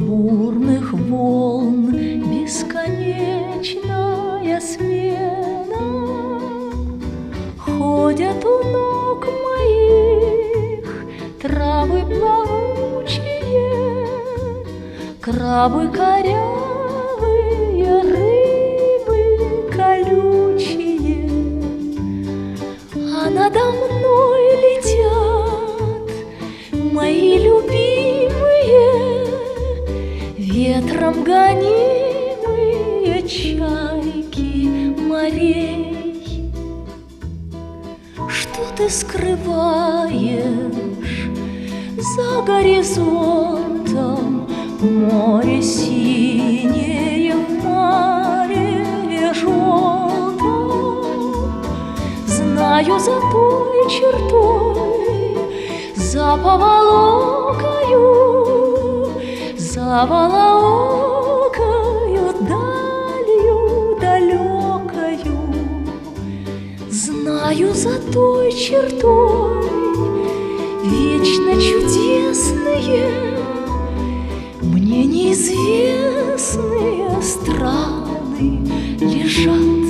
бурных волн бесконечная смена. Ходят у ног моих травы плавучие, крабы корявые, рыбы колючие, а надо мной летят мои любимые, ветром гонимые чайки морей. Что ты скрываешь за горизонтом? Море синее, море желтое. Знаю, за той чертой, за поволокою, за волоокою, далью далекою. Знаю, за той чертой вечно чудесные, мне неизвестные страны лежат.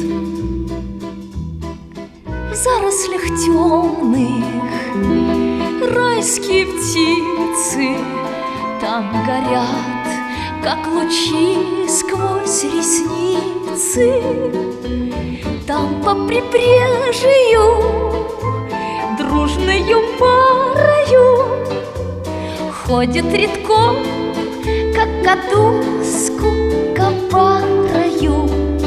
В зарослях темных райские птицы там горят, как лучи сквозь ресницы. Там по прибрежью дружною парою ходит редком, как кадуску копарою.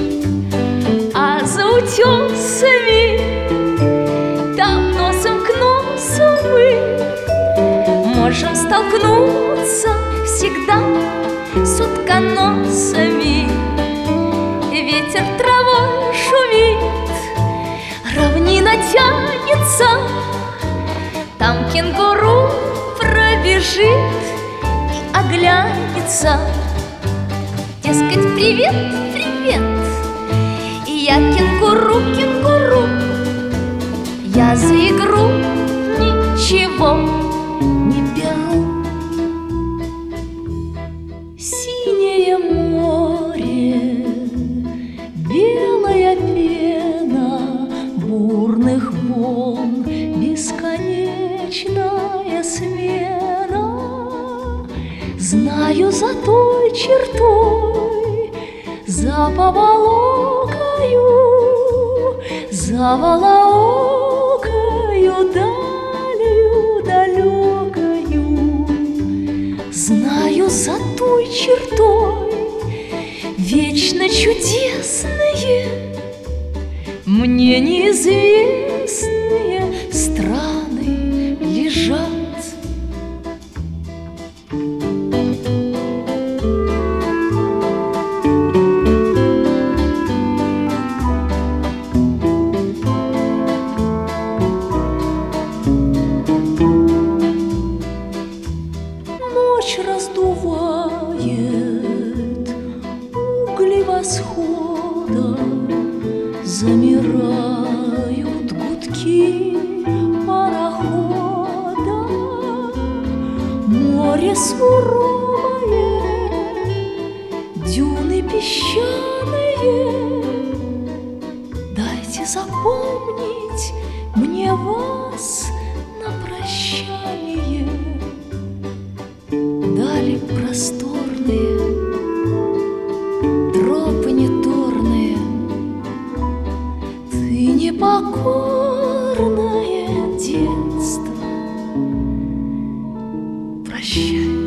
А за утесами там носом к носу мы можем столкнуться всегда с утконосами. Ветер травой шумит, равнина тянется, там кенгуру пробежит и оглянется. Дескать, привет, привет, и я кенгуру, кенгуру, я за игру ничего не беру. Синее море, белая пена бурных волн, бесконечная смена. Знаю, за той чертой, за поволокою, за волоокою, далью далекою. Знаю, за той чертой вечно чудесные, мне неизвестные страны лежат. Ночь раздувает угли восхода, замирают гудки парохода. Море суровое, дюны песчаные. Дайте запомнить мне вас на прощание. Дали просторные, тропы неторные, ты непокорное детство. Прощай.